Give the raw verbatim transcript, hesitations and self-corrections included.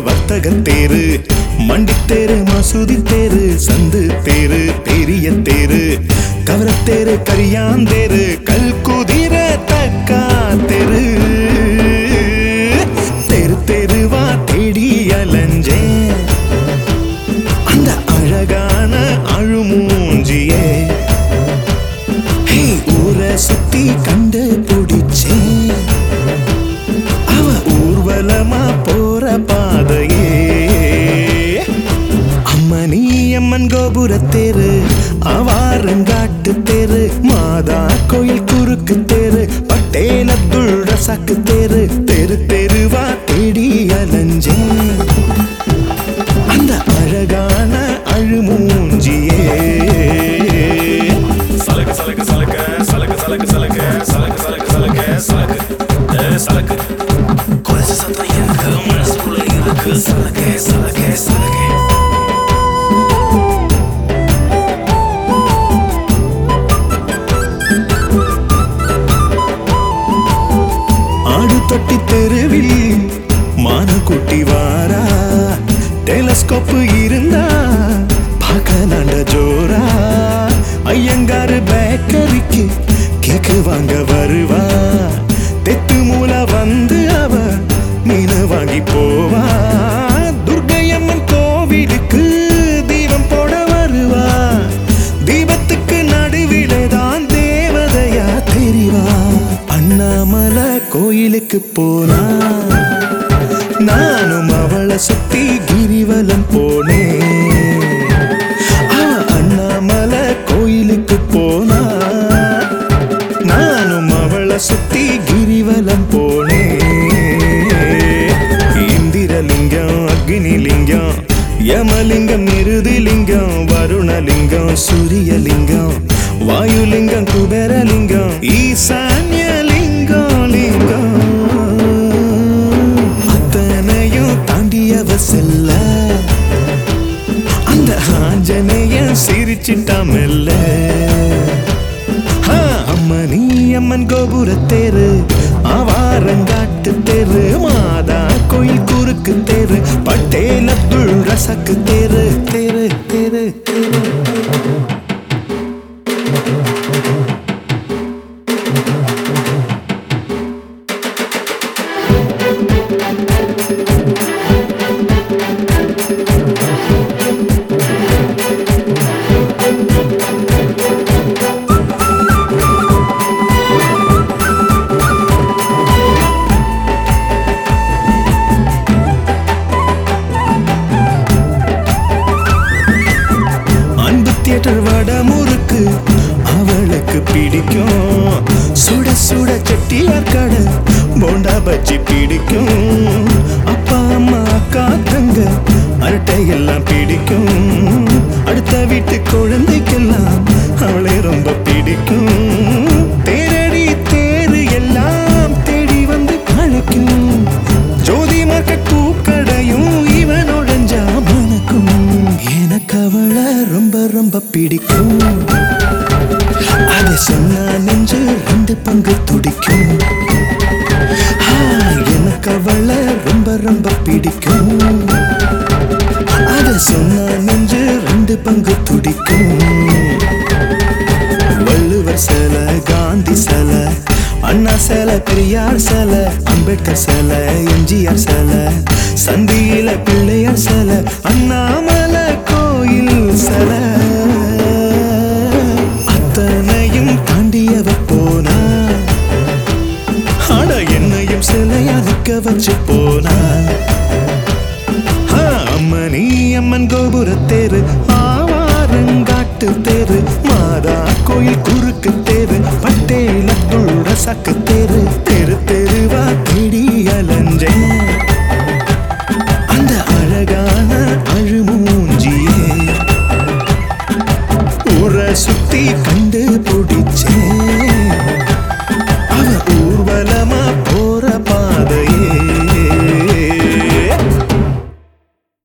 வர்த்தக தேரு, மண்டி தேரு, மசூதி தேரு, சந்து தேரு, பெரிய தேரு, கவரத்தேரு, கரியாந்தேரு, கல் குதிர தக்கா தெரு. தெரு தெருவா தேடி அலைஞ்சேன் அந்த அழகான அழுமூஞ்சியே. ஊரை சுத்தி கண்டு பிடிச்சேன் அவ ஊர்வலமா போற பாதையே. அம்மனி அம்மன் கோபுர தேரு, அவாரங்காட்டு தேரு, மாதா கோயில் குறுக்கு தேரு, பட்டேல் அப்துல் ரசாக்கு தேரு. தெரு தெருவா தேடி அலைஞ்சேன் அந்த அழகான அழுமூஞ்சியே. சலக்கு சலக்கு சலக்கு சலக்கு சலக்கு சலக்கு சலக்கு சலக்கு சலக்கு சலக்கு சலக்கு கொலுசு சத்தம் எனக்கு மனசுக்குள்ள இருக்கு. சலக்கு சலக்கு சலக்கு ஆடு தொட்டி தெருவில் மான குட்டி வாரா, டெலஸ்கோப்பு இருந்தா பார்க்கலாண்ட ஜோரா. ஐயங்காரு பேக்கரிக்கு கேக்கு வாங்க வருவா, தெத்து மூல வந்து அவ மீன் வாங்கி போவா. துர்க்கையம்மன் கோவிலுக்கு தீபம் போட வருவா, தீபத்துக்கு நடுவிலே தான் தேவதையா தெரிவா. அண்ணாமலை கோயிலுக்கு போனா நானும் அவளை சுத்தி கிரிவலம் போனேன். அண்ணாமலை கோயிலுக்கு போனா நானும் அவளை சுத்தி கிரிவலம் போனேன். இந்திரலிங்கம், அக்னிலிங்கம், யமலிங்கம், நிருதிலிங்கம், வருணலிங்கம், சூரியலிங்கம், வாயுலிங்கம், குபேரலிங்கம், ஈசான்யலிங்கம் லிங்கம். அத்தனையும் தாண்டியவ செல்ல அந்த ஆஞ்சநேயன் சிரிச்சிட்டான் மெல்ல. அம்மனி அம்மன் கோபுர தேரு, அவாரங்காட்டு தேரு, மாதா கோயில் குறுக்கு தேரு, பட்டேல் அப்துல் ரசாக்கு தேரு. தேரு தேரு தேரு தியேட்டர் வட முறுக்கு அவளுக்கு பிடிக்கும், சுட சுட செட்டியார் கடை போண்டா பஜ்ஜி பிடிக்கும். அப்பா அம்மா அக்கா தங்க அரட்டை எல்லாம் பிடிக்கும், அடுத்த வீட்டு குழந்தைக்கெல்லாம் அவளை ரொம்ப பிடிக்கும். தேரடி தேரு எல்லாம் தேடி வந்து அழைக்கும், ஜோதி மார்க்கெட் பூக்கடையும் இவன் உடஞ்சா மணக்கும். எனக்கு அவளை ரொம்ப ரொம்ப பிடிக்கும், அதை சொன்னா நெஞ்சு ரெண்டு பங்கு துடிக்கும். எனக்கு அவளை ரொம்ப ரொம்ப பிடிக்கும், அதை சொன்னா நெஞ்சு ரெண்டு பங்கு துடிக்கும். வள்ளுவர் சிலை, காந்தி சிலை, அண்ணா சிலை, பெரியார் சிலை, அம்பேத்கர் சிலை, எம்ஜிஆர் சிலை, சந்தியில பிள்ளையார் சிலை, அண்ணாமலை கோயில் சிலை. அத்தனையும் தாண்டியவ போனா ஆட என்னையும் சிலையா நிக்க வச்சு போனா. அம்மனி அம்மன் கோபுர தேரு, ஆவாரங்காட்டு தேரு, மாதா கோயில் குறுக்கு தேரு, பட்டேல் அப்துல் ரசாக்கு